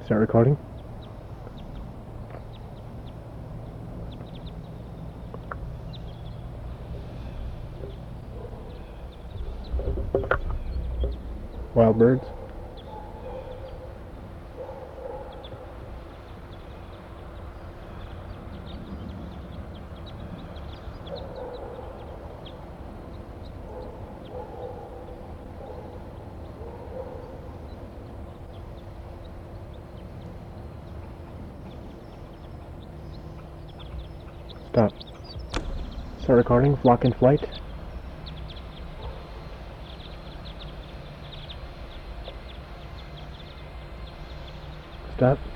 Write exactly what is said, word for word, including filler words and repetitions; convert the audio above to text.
Start recording. Wild birds. Stop. Start recording. Flock in flight. Stop.